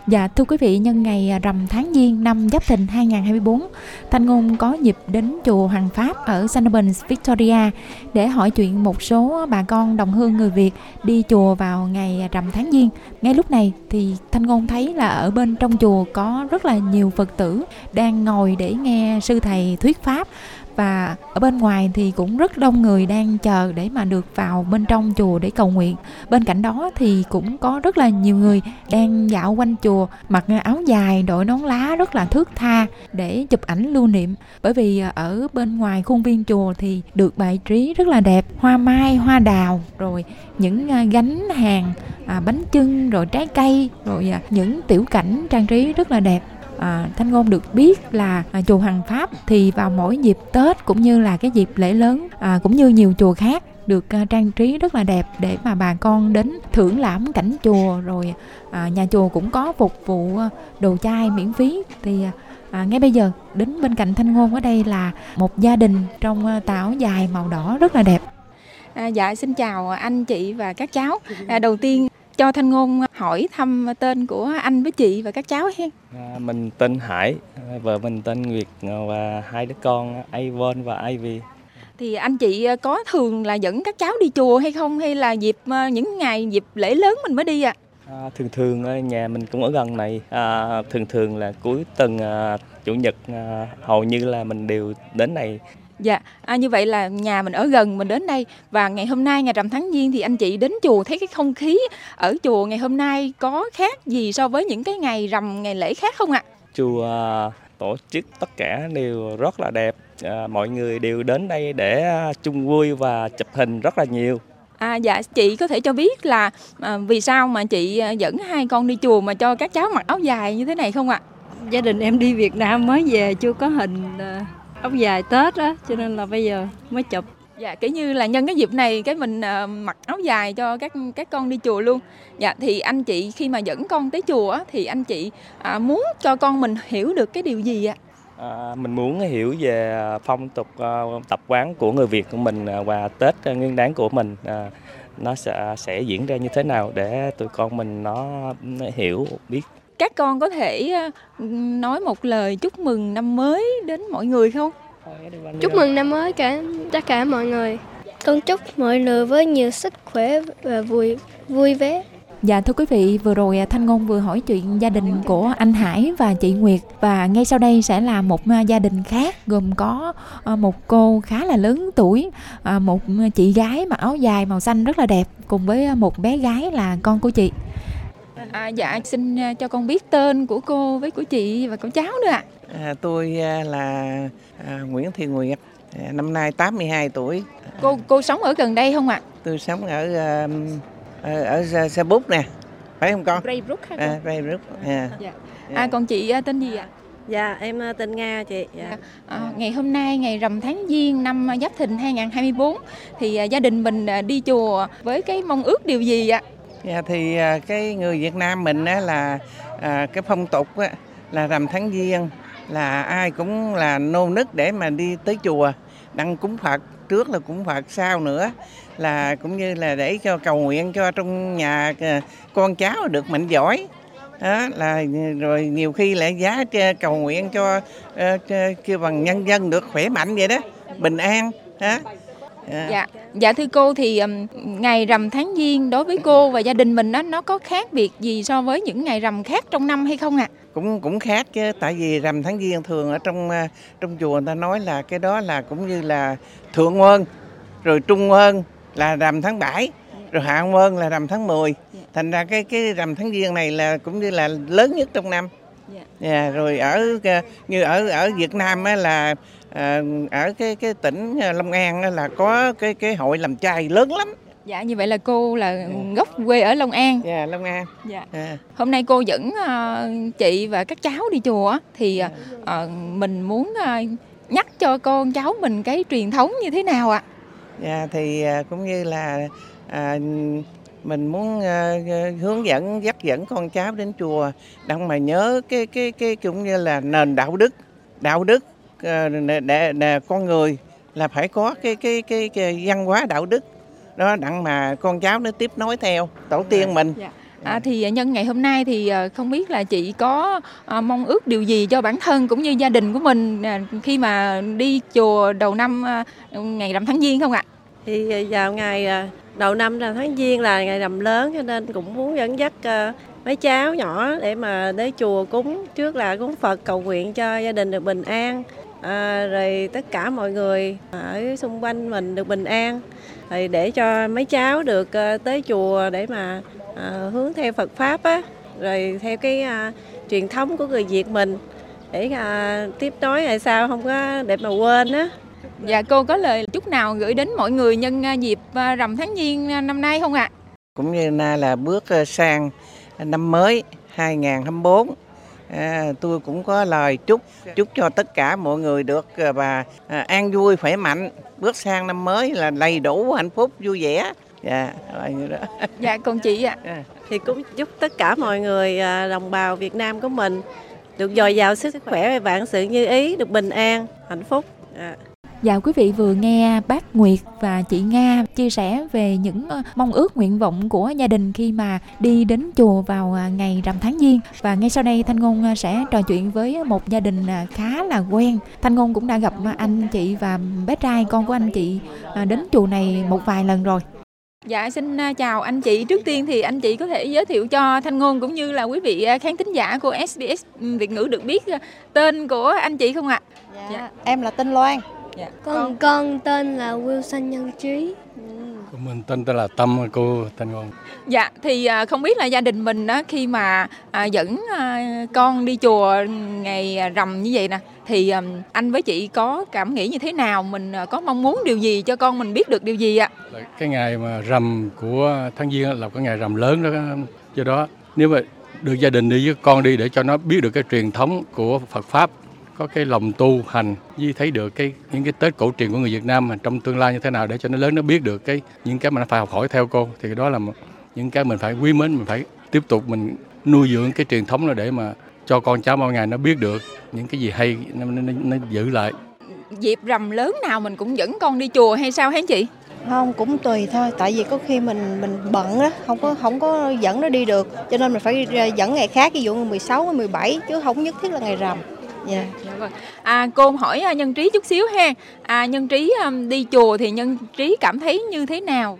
Dạ thưa quý vị, nhân ngày rằm tháng Giêng năm Giáp Thìn 2024, Thanh Ngôn có dịp đến chùa Hoàng Pháp ở St Albans, Victoria để hỏi chuyện một số bà con đồng hương người Việt đi chùa vào ngày rằm tháng Giêng. Ngay lúc này thì Thanh Ngôn thấy là ở bên trong chùa có rất là nhiều Phật tử đang ngồi để nghe sư thầy thuyết pháp. Và ở bên ngoài thì cũng rất đông người đang chờ để mà được vào bên trong chùa để cầu nguyện. Bên cạnh đó thì cũng có rất là nhiều người đang dạo quanh chùa, mặc áo dài, đội nón lá rất là thướt tha để chụp ảnh lưu niệm. Bởi vì ở bên ngoài khuôn viên chùa thì được bài trí rất là đẹp, hoa mai, hoa đào, rồi những gánh hàng, bánh chưng, rồi trái cây, rồi những tiểu cảnh trang trí rất là đẹp. Thanh Ngôn được biết là chùa Hoàng Pháp thì vào mỗi dịp Tết cũng như là cái dịp lễ lớn, cũng như nhiều chùa khác được trang trí rất là đẹp để mà bà con đến thưởng lãm cảnh chùa. Rồi nhà chùa cũng có phục vụ đồ chay miễn phí. Thì ngay bây giờ đến bên cạnh Thanh Ngôn ở đây là một gia đình trong tà áo dài màu đỏ rất là đẹp. Dạ xin chào anh chị và các cháu. Đầu tiên cho Thanh Ngôn hỏi thăm tên của anh với chị và các cháu hen. Mình tên Hải, vợ mình tên Nguyệt và hai đứa con Avon và Ivy. Thì anh chị có thường là dẫn các cháu đi chùa hay không, hay là những ngày dịp lễ lớn mình mới đi ạ? Thường nhà mình cũng ở gần này, thường là cuối tuần chủ nhật hầu như là mình đều đến này. Dạ, như vậy là nhà mình ở gần, mình đến đây. Và ngày hôm nay, ngày rằm tháng Giêng thì anh chị đến chùa thấy cái không khí ở chùa ngày hôm nay có khác gì so với những cái ngày rằm, ngày lễ khác không ạ? Chùa tổ chức tất cả đều rất là đẹp, mọi người đều đến đây để chung vui và chụp hình rất là nhiều. Dạ, chị có thể cho biết là vì sao mà chị dẫn hai con đi chùa mà cho các cháu mặc áo dài như thế này không ạ? Gia đình em đi Việt Nam mới về chưa có hình áo dài Tết á, cho nên là bây giờ mới chụp. Dạ, kiểu như là nhân cái dịp này cái mình mặc áo dài cho các con đi chùa luôn. Dạ, thì anh chị khi mà dẫn con tới chùa á, thì anh chị muốn cho con mình hiểu được cái điều gì ạ? Mình muốn hiểu về phong tục tập quán của người Việt của mình và Tết Nguyên Đán của mình, nó sẽ diễn ra như thế nào để tụi con mình nó hiểu biết. Các con có thể nói một lời chúc mừng năm mới đến mọi người không? Chúc mừng năm mới tất cả mọi người. Con chúc mọi người với nhiều sức khỏe và vui vẻ. Dạ thưa quý vị, vừa rồi Thanh Ngôn vừa hỏi chuyện gia đình của anh Hải và chị Nguyệt. Và ngay sau đây sẽ là một gia đình khác gồm có một cô khá là lớn tuổi, một chị gái mặc áo dài màu xanh rất là đẹp, cùng với một bé gái là con của chị. Dạ xin cho con biết tên của cô với của chị và của cháu nữa ạ. Tôi là Nguyễn Thị Nguyệt, năm nay 82 tuổi. Cô sống ở gần đây không ạ? Tôi sống ở Sa Bút nè, phải không con? Braybrook hả con? Braybrook. Dạ. Còn chị tên gì ạ? Dạ em tên Nga chị. Dạ. Ngày hôm nay ngày rằm tháng Giêng năm Giáp Thìn 2024 thì gia đình mình đi chùa với cái mong ước điều gì ạ? Dạ, thì cái người Việt Nam mình á là cái phong tục á, là rằm tháng Giêng là ai cũng là nô nức để mà đi tới chùa đặng cúng Phật, trước là cúng Phật, sau nữa là cũng như là để cho cầu nguyện cho trong nhà con cháu được mạnh giỏi. Đó là rồi nhiều khi lại giá cầu nguyện cho kêu bằng nhân dân được khỏe mạnh vậy đó, bình an đó. Dạ thưa cô, thì ngày rằm tháng Giêng đối với cô và gia đình mình nó có khác biệt gì so với những ngày rằm khác trong năm hay không ạ? Cũng khác chứ, tại vì rằm tháng Giêng thường ở trong chùa người ta nói là cái đó là cũng như là thượng nguyên, rồi trung nguyên là rằm tháng 7, rồi hạ nguyên là rằm tháng 10. Thành ra cái rằm tháng Giêng này là cũng như là lớn nhất trong năm. Rồi như ở Việt Nam á là ở cái tỉnh Long An á là có cái hội làm chay lớn lắm. Dạ, như vậy là cô là gốc quê ở Long An. Dạ, Long An. Dạ. Hôm nay cô dẫn chị và các cháu đi chùa thì mình muốn nhắc cho con cháu mình cái truyền thống như thế nào ạ? Dạ, thì cũng như là mình muốn hướng dẫn, dắt dẫn con cháu đến chùa đặng mà nhớ cái cũng như là nền đạo đức để con người là phải có cái văn hóa đạo đức đó, đặng mà con cháu nó tiếp nối theo tổ tiên mình. Thì nhân ngày hôm nay thì không biết là chị có mong ước điều gì cho bản thân cũng như gia đình của mình khi mà đi chùa đầu năm ngày rằm tháng Giêng không ạ? Thì vào ngày đầu năm rằm tháng Giêng là ngày rằm lớn, cho nên cũng muốn dẫn dắt mấy cháu nhỏ để mà đến chùa cúng. Trước là cúng Phật cầu nguyện cho gia đình được bình an, rồi tất cả mọi người ở xung quanh mình được bình an, rồi để cho mấy cháu được tới chùa để mà hướng theo Phật Pháp á, rồi theo cái truyền thống của người Việt mình để tiếp nối ngày sau không có để mà quên á. Dạ, cô có lời chúc nào gửi đến mọi người nhân dịp rằm tháng Giêng năm nay không ạ? Cũng như nay là bước sang năm mới 2024, tôi cũng có lời chúc cho tất cả mọi người được và an vui khỏe mạnh, bước sang năm mới là đầy đủ hạnh phúc vui vẻ. Dạ, là như đó. Dạ, còn chị ạ? Thì cũng chúc tất cả mọi người đồng bào Việt Nam của mình được dồi dào sức khỏe và vạn sự như ý, được bình an, hạnh phúc. Dạ, quý vị vừa nghe bác Nguyệt và chị Nga chia sẻ về những mong ước nguyện vọng của gia đình khi mà đi đến chùa vào ngày rằm tháng Giêng. Và ngay sau đây Thanh Ngôn sẽ trò chuyện với một gia đình khá là quen. Thanh Ngôn cũng đã gặp anh chị và bé trai con của anh chị đến chùa này một vài lần rồi. Dạ, xin chào anh chị. Trước tiên thì anh chị có thể giới thiệu cho Thanh Ngôn cũng như là quý vị khán thính giả của SBS Việt ngữ được biết tên của anh chị không ạ? Dạ. Em là Tinh Loan. Dạ. Con tên là Wilson Nhân Trí. Mình tên là Tâm, cô Thanh Ngôn. Dạ, thì không biết là gia đình mình khi mà dẫn con đi chùa ngày rằm như vậy nè, thì anh với chị có cảm nghĩ như thế nào? Mình có mong muốn điều gì cho con mình biết được điều gì ạ? Cái ngày mà rằm của tháng Giêng là cái ngày rằm lớn đó. Do đó nếu mà được gia đình đi với con đi để cho nó biết được cái truyền thống của Phật Pháp, có cái lòng tu hành, với thấy được những cái Tết cổ truyền của người Việt Nam mà trong tương lai như thế nào để cho nó lớn, nó biết được những cái mà nó phải học hỏi theo cô. Thì đó là những cái mình phải quý mến, mình phải tiếp tục mình nuôi dưỡng cái truyền thống đó để mà cho con cháu mỗi ngày nó biết được những cái gì hay, nó giữ lại. Dịp rằm lớn nào mình cũng dẫn con đi chùa hay sao hả chị? Không, cũng tùy thôi, tại vì có khi mình bận đó, không có dẫn nó đi được, cho nên mình phải dẫn ngày khác, ví dụ ngày 16, ngày 17 chứ không nhất thiết là ngày rằm. Dạ, vâng. Cô hỏi Nhân Trí chút xíu ha. Nhân Trí đi chùa thì Nhân Trí cảm thấy như thế nào?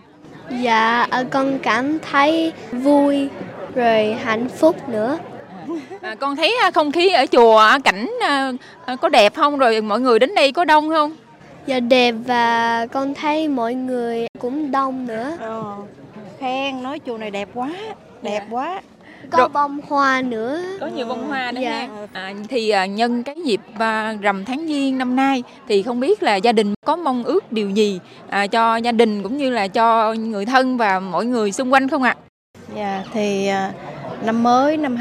Dạ, con cảm thấy vui rồi hạnh phúc nữa. Con thấy không khí ở chùa cảnh có đẹp không? Rồi mọi người đến đây có đông không? Dạ đẹp, và con thấy mọi người cũng đông nữa. Khen nói chùa này đẹp quá, đẹp quá. Có bông hoa nữa. Có nhiều bông hoa đó dạ. Ha. Thì nhân cái dịp rằm tháng Giêng năm nay thì không biết là gia đình có mong ước điều gì cho gia đình cũng như là cho người thân và mọi người xung quanh không ạ? Dạ, thì năm mới năm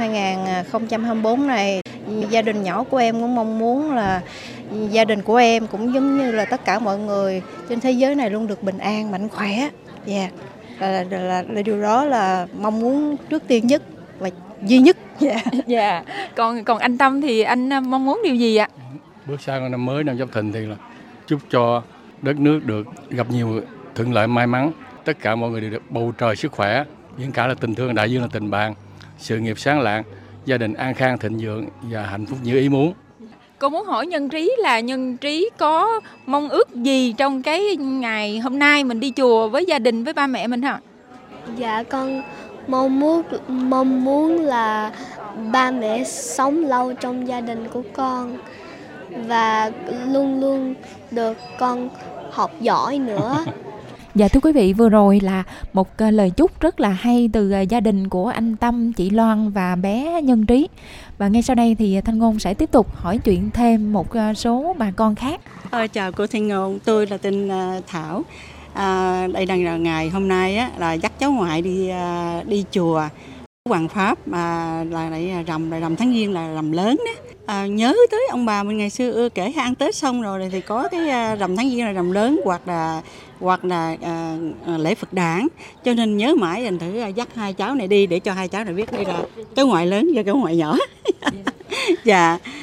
2024 này, gia đình nhỏ của em cũng mong muốn là gia đình của em cũng giống như là tất cả mọi người trên thế giới này luôn được bình an, mạnh khỏe. Dạ, là điều đó là mong muốn trước tiên nhất và duy nhất. Dạ. Còn anh Tâm thì anh mong muốn điều gì ạ? Bước sang năm mới năm Giáp Thìn thì là chúc cho đất nước được gặp nhiều thuận lợi may mắn, tất cả mọi người đều được bầu trời sức khỏe, những cả là tình thương, đại dương là tình bạn, sự nghiệp sáng lạng, gia đình an khang thịnh vượng và hạnh phúc như ý muốn. Cô muốn hỏi Nhân Trí là Nhân Trí có mong ước gì trong cái ngày hôm nay mình đi chùa với gia đình, với ba mẹ mình hả? Dạ, con mong muốn là ba mẹ sống lâu trong gia đình của con và luôn luôn được con học giỏi nữa. Dạ, thưa quý vị, vừa rồi là một lời chúc rất là hay từ gia đình của anh Tâm, chị Loan và bé Nhân Trí. Và ngay sau đây thì Thanh Ngôn sẽ tiếp tục hỏi chuyện thêm một số bà con khác. Chào cô Thanh Ngôn, tôi là tên Thảo. Đây đang là ngày hôm nay á, là dắt cháu ngoại đi chùa Hoàng Pháp, là rằm tháng Giêng là rằm lớn đó. Nhớ tới ông bà mình ngày xưa kể ăn Tết xong rồi thì có cái rằm tháng Giêng là rằm lớn hoặc là lễ Phật đản, cho nên nhớ mãi dành thử dắt hai cháu này đi để cho hai cháu này biết đây là cháu ngoại lớn và cháu ngoại nhỏ. Dạ.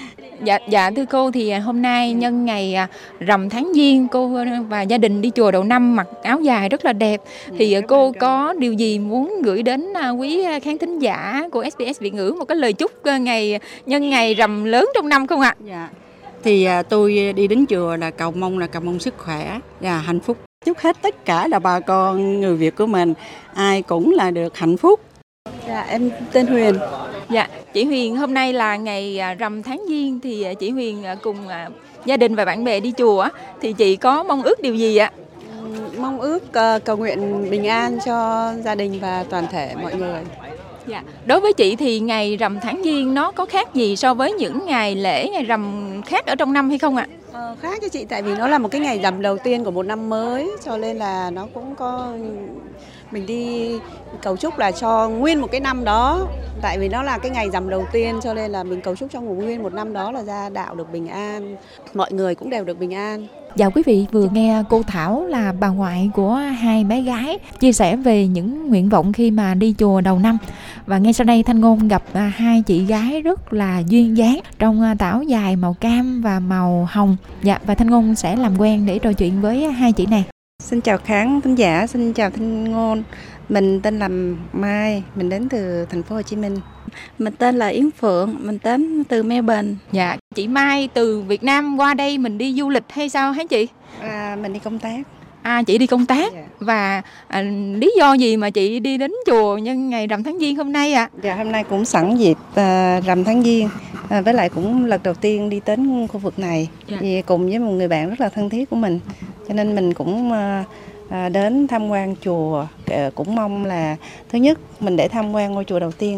Dạ thưa cô, thì hôm nay nhân ngày rằm tháng Giêng, cô và gia đình đi chùa đầu năm mặc áo dài rất là đẹp. Thì cô có điều gì muốn gửi đến quý khán thính giả của SBS Việt ngữ, một cái lời chúc nhân ngày rằm lớn trong năm không ạ? Dạ. Thì tôi đi đến chùa là cầu mong sức khỏe và hạnh phúc. Chúc hết tất cả là bà con người Việt của mình ai cũng là được hạnh phúc. Dạ, em tên Huyền. Dạ, chị Huyền, hôm nay là ngày rằm tháng Giêng, thì chị Huyền cùng gia đình và bạn bè đi chùa, thì chị có mong ước điều gì ạ? Mong ước cầu nguyện bình an cho gia đình và toàn thể mọi người. Dạ, đối với chị thì ngày rằm tháng Giêng nó có khác gì so với những ngày lễ, ngày rằm khác ở trong năm hay không ạ? Khác cho chị, tại vì nó là một cái ngày rằm đầu tiên của một năm mới, cho nên là nó cũng có mình đi cầu chúc là cho nguyên một cái năm đó, tại vì nó là cái ngày rằm đầu tiên, cho nên là mình cầu chúc trong nguyên một năm đó là gia đạo được bình an, mọi người cũng đều được bình an. Dạ, quý vị vừa nghe cô Thảo là bà ngoại của hai bé gái chia sẻ về những nguyện vọng khi mà đi chùa đầu năm. Và ngay sau đây Thanh Ngôn gặp hai chị gái rất là duyên dáng trong áo dài màu cam và màu hồng. Dạ, và Thanh Ngôn sẽ làm quen để trò chuyện với hai chị này. Xin chào khán thính giả, xin chào Thanh Ngôn. Mình tên là Mai, mình đến từ thành phố Hồ Chí Minh. Mình tên là Yến Phượng, mình đến từ Melbourne. Dạ, chị Mai từ Việt Nam qua đây mình đi du lịch hay sao hả chị? Mình đi công tác. Chị đi công tác. Dạ. Và lý do gì mà chị đi đến chùa nhân ngày rằm tháng Giêng hôm nay ạ? Dạ, hôm nay cũng sẵn dịp rằm tháng Giêng, với lại cũng lần đầu tiên đi đến khu vực này. Dạ. Vì cùng với một người bạn rất là thân thiết của mình, cho nên mình cũng đến tham quan chùa. Cũng mong là thứ nhất mình để tham quan ngôi chùa đầu tiên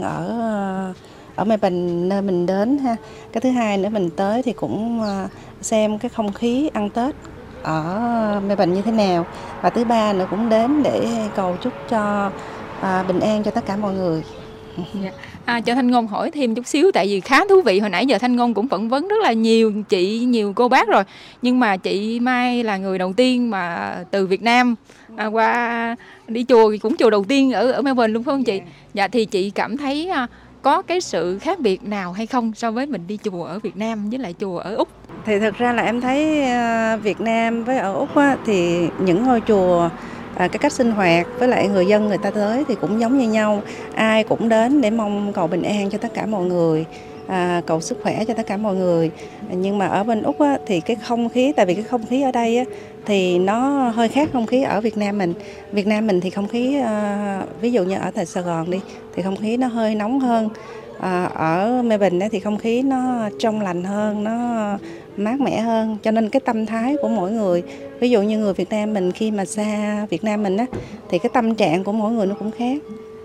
ở Melbourne nơi mình đến ha. Cái thứ hai nữa mình tới thì cũng xem cái không khí ăn Tết ở Melbourne như thế nào. Và thứ ba nữa cũng đến để cầu chúc cho bình an cho tất cả mọi người. Dạ. Cho Thanh Ngôn hỏi thêm chút xíu, tại vì khá thú vị. Hồi nãy giờ Thanh Ngôn cũng phỏng vấn rất là nhiều chị, nhiều cô bác rồi, nhưng mà chị Mai là người đầu tiên mà từ Việt Nam qua đi chùa, thì cũng chùa đầu tiên ở Melbourne luôn phải không chị? Dạ, thì chị cảm thấy có cái sự khác biệt nào hay không so với mình đi chùa ở Việt Nam với lại chùa ở Úc? Thì thực ra là em thấy Việt Nam với ở Úc á, thì những ngôi chùa cái cách sinh hoạt với lại người dân người ta tới thì cũng giống như nhau. Ai cũng đến để mong cầu bình an cho tất cả mọi người, cầu sức khỏe cho tất cả mọi người. Nhưng mà ở bên Úc á, thì cái không khí, tại vì cái không khí ở đây á, thì nó hơi khác không khí ở Việt Nam mình. Việt Nam mình thì không khí ví dụ như ở tại Sài Gòn đi thì không khí nó hơi nóng hơn. Ở Melbourne thì không khí nó trong lành hơn, nó mát mẻ hơn, cho nên cái tâm thái của mỗi người, ví dụ như người Việt Nam mình khi mà xa Việt Nam mình á, thì cái tâm trạng của mỗi người nó cũng khác.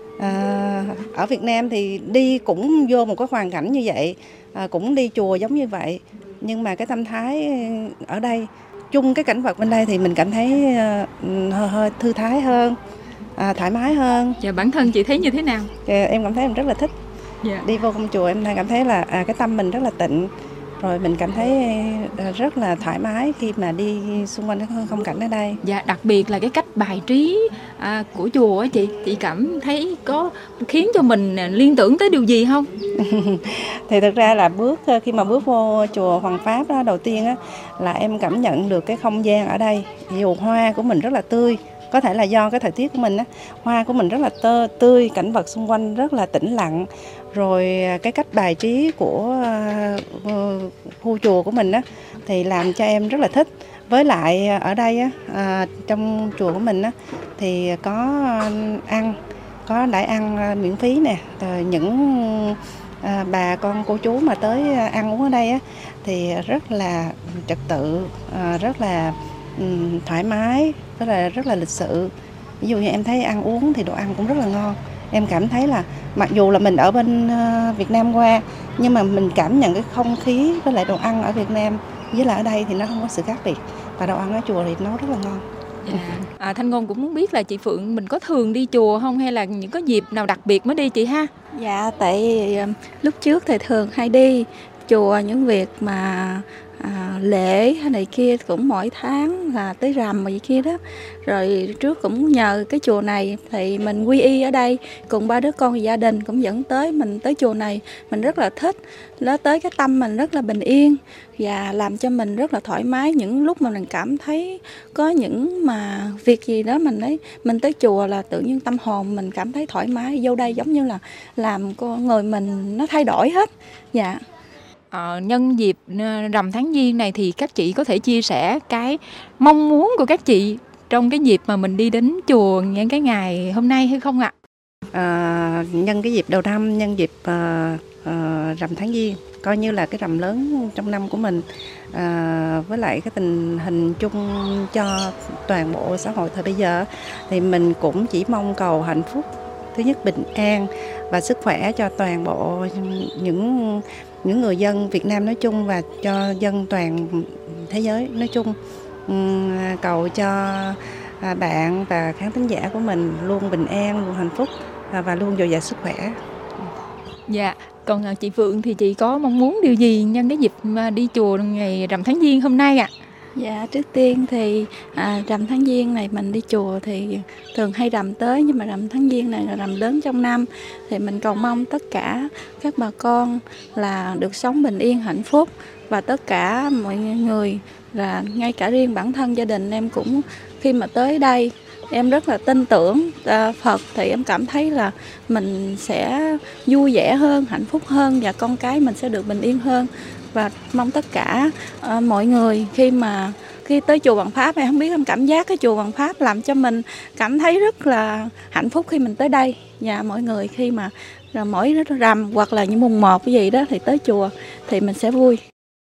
Ở Việt Nam thì đi cũng vô một cái hoàn cảnh như vậy, cũng đi chùa giống như vậy, nhưng mà cái tâm thái ở đây, chung cái cảnh vật bên đây thì mình cảm thấy hơi thư thái hơn, thoải mái hơn. Dạ, bản thân chị thấy như thế nào? Em cảm thấy em rất là thích. Dạ. Đi vô công chùa em cảm thấy là cái tâm mình rất là tịnh, rồi mình cảm thấy rất là thoải mái khi mà đi xung quanh cái khung cảnh ở đây. Dạ, đặc biệt là cái cách bài trí của chùa á chị cảm thấy có khiến cho mình liên tưởng tới điều gì không? Thì thực ra là khi mà bước vô chùa Hoàng Pháp đó, đầu tiên á, là em cảm nhận được cái không gian ở đây. Dù hoa của mình rất là tươi, có thể là do cái thời tiết của mình á, hoa của mình rất là tươi, cảnh vật xung quanh rất là tĩnh lặng. Rồi cái cách bài trí của khu chùa của mình á, thì làm cho em rất là thích. Với lại ở đây á, trong chùa của mình á, thì có đãi ăn miễn phí nè. Rồi những bà con cô chú mà tới ăn uống ở đây á, thì rất là trật tự, rất là thoải mái, rất là lịch sự. Ví dụ như em thấy ăn uống thì đồ ăn cũng rất là ngon. Em cảm thấy là mặc dù là mình ở bên Việt Nam qua, nhưng mà mình cảm nhận cái không khí với lại đồ ăn ở Việt Nam với lại ở đây thì nó không có sự khác biệt. Và đồ ăn ở chùa thì nấu rất là ngon. Thanh Ngôn cũng muốn biết là chị Phượng mình có thường đi chùa không, hay là những có dịp nào đặc biệt mới đi chị ha? Dạ, tại lúc trước thì thường hay đi chùa những việc mà lễ hay này kia cũng mỗi tháng là tới rằm gì kia đó. Rồi trước cũng nhờ cái chùa này thì mình quy y ở đây cùng ba đứa con gia đình cũng dẫn tới mình tới chùa này, mình rất là thích. Nó tới cái tâm mình rất là bình yên và làm cho mình rất là thoải mái. Những lúc mà mình cảm thấy có những mà việc gì đó mình tới chùa là tự nhiên tâm hồn mình cảm thấy thoải mái, vô đây giống như là làm con người mình nó thay đổi hết. Dạ. Nhân dịp rằm tháng Giêng này thì các chị có thể chia sẻ cái mong muốn của các chị trong cái dịp mà mình đi đến chùa những cái ngày hôm nay hay không ạ? Nhân cái dịp đầu năm, nhân dịp rằm tháng Giêng, coi như là cái rằm lớn trong năm của mình, với lại cái tình hình chung cho toàn bộ xã hội thời bây giờ, thì mình cũng chỉ mong cầu hạnh phúc, thứ nhất bình an và sức khỏe cho toàn bộ những người dân Việt Nam nói chung và cho dân toàn thế giới nói chung. Cầu cho bạn và khán thính giả của mình luôn bình an, luôn hạnh phúc và luôn dồi dào sức khỏe. Dạ, còn chị Phượng thì chị có mong muốn điều gì nhân cái dịp đi chùa ngày rằm tháng Giêng hôm nay ạ? Dạ, trước tiên thì rằm tháng Giêng này mình đi chùa thì thường hay rằm tới, nhưng mà rằm tháng Giêng này là rằm lớn trong năm, thì mình cầu mong tất cả các bà con là được sống bình yên hạnh phúc, và tất cả mọi người là ngay cả riêng bản thân gia đình em cũng khi mà tới đây em rất là tin tưởng Phật, thì em cảm thấy là mình sẽ vui vẻ hơn, hạnh phúc hơn và con cái mình sẽ được bình yên hơn. Và mong tất cả mọi người khi tới chùa Hoàng Pháp, em không biết em cảm giác cái chùa Hoàng Pháp làm cho mình cảm thấy rất là hạnh phúc khi mình tới đây. Và mọi người khi mà mỗi rằm hoặc là những mùng 1 cái gì đó thì tới chùa thì mình sẽ vui.